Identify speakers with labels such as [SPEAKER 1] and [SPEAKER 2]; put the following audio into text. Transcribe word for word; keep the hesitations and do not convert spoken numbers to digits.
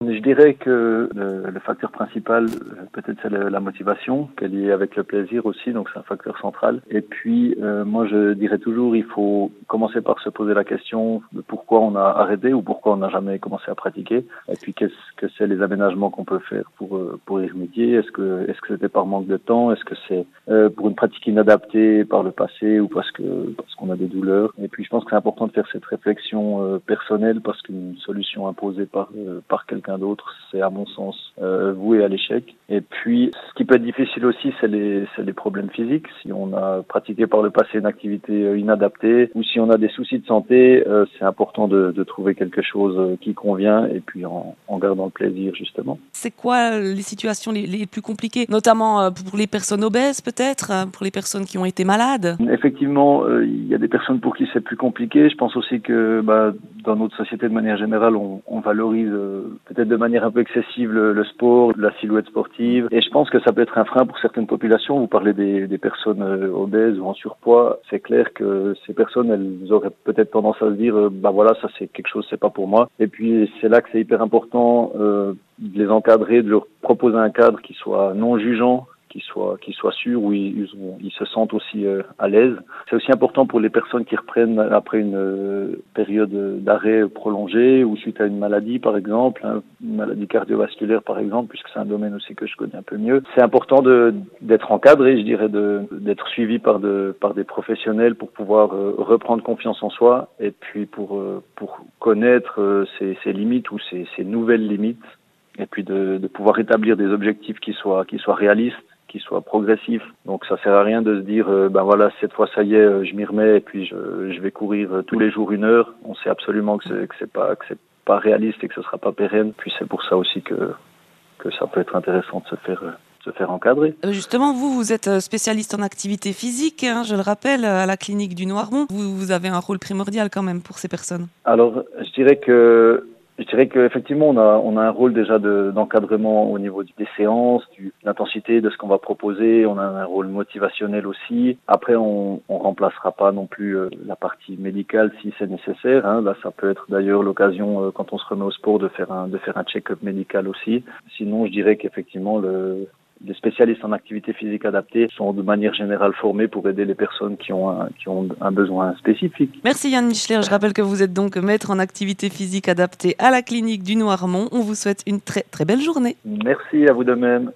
[SPEAKER 1] Je dirais que le, le facteur principal, peut-être c'est le, la motivation, qu'elle est liée avec le plaisir aussi, donc c'est un facteur central. Et puis, euh, moi je dirais toujours, il faut commencer par se poser la question de pourquoi on a arrêté ou pourquoi on n'a jamais commencé à pratiquer. Et puis, qu'est-ce que c'est les aménagements qu'on peut faire pour pour y remédier. Est-ce que est-ce que c'était par manque de temps? Est-ce que c'est euh, pour une pratique inadaptée par le passé ou parce que parce qu'on a des douleurs? Et puis, je pense que c'est important de faire cette réflexion euh, personnelle parce qu'une solution imposée par euh, par quelqu'un d'autre, c'est à mon sens euh, voué à l'échec. Et puis, ce qui peut être difficile aussi, c'est les, c'est les problèmes physiques. Si on a pratiqué par le passé une activité euh, inadaptée ou si on a des soucis de santé, euh, c'est important de, de trouver quelque chose euh, qui convient et puis en, en gardant le plaisir justement.
[SPEAKER 2] C'est quoi les situations les, les plus compliquées, notamment euh, pour les personnes obèses peut-être, euh, pour les personnes qui ont été malades?
[SPEAKER 1] Effectivement, euh, il y a des personnes pour qui c'est plus compliqué. Je pense aussi que bah, dans notre société de manière générale, on, on valorise euh, peut-être de manière un peu excessive le, le sport, la silhouette sportive. Et je pense que ça peut être un frein pour certaines populations. Vous parlez des, des personnes euh, obèses ou en surpoids. C'est clair que ces personnes, elles auraient peut-être tendance à se dire, euh, bah voilà, ça c'est quelque chose, c'est pas pour moi. Et puis c'est là que c'est hyper important euh, de les encadrer, de leur proposer un cadre qui soit non jugeant, qui soit qui soit sûr, où ils, ils, ont, ils se sentent aussi euh, à l'aise. C'est aussi important pour les personnes qui reprennent après une euh, période d'arrêt prolongée ou suite à une maladie par exemple, hein, une maladie cardiovasculaire par exemple, puisque c'est un domaine aussi que je connais un peu mieux. C'est important de d'être encadré, je dirais, de d'être suivi par de par des professionnels pour pouvoir euh, reprendre confiance en soi et puis pour euh, pour connaître euh, ses, ses limites ou ses, ses nouvelles limites et puis de, de pouvoir établir des objectifs qui soient qui soient réalistes, qui soit progressif. Donc ça sert à rien de se dire euh, ben voilà, cette fois ça y est, je m'y remets et puis je, je vais courir tous les jours une heure. On sait absolument que c'est que c'est pas que c'est pas réaliste et que ce sera pas pérenne. Puis c'est pour ça aussi que que ça peut être intéressant de se faire se faire encadrer.
[SPEAKER 2] Justement, vous, vous êtes spécialiste en activité physique, hein, je le rappelle, à la clinique du Noirmont. Vous, vous avez un rôle primordial quand même pour ces personnes.
[SPEAKER 1] Alors, je dirais que Je dirais qu'effectivement, on a, on a un rôle déjà de, d'encadrement au niveau des séances, du, de l'intensité de ce qu'on va proposer. On a un rôle motivationnel aussi. Après, on on remplacera pas non plus euh, la partie médicale si c'est nécessaire. Hein. Là, ça peut être d'ailleurs l'occasion, euh, quand on se remet au sport, de faire un, de faire un check-up médical aussi. Sinon, je dirais qu'effectivement, le les spécialistes en activité physique adaptée sont de manière générale formés pour aider les personnes qui ont un, qui ont un besoin spécifique.
[SPEAKER 2] Merci Yann Michler. Je rappelle que vous êtes donc maître en activité physique adaptée à la clinique du Noirmont. On vous souhaite une très très belle journée.
[SPEAKER 1] Merci à vous de même.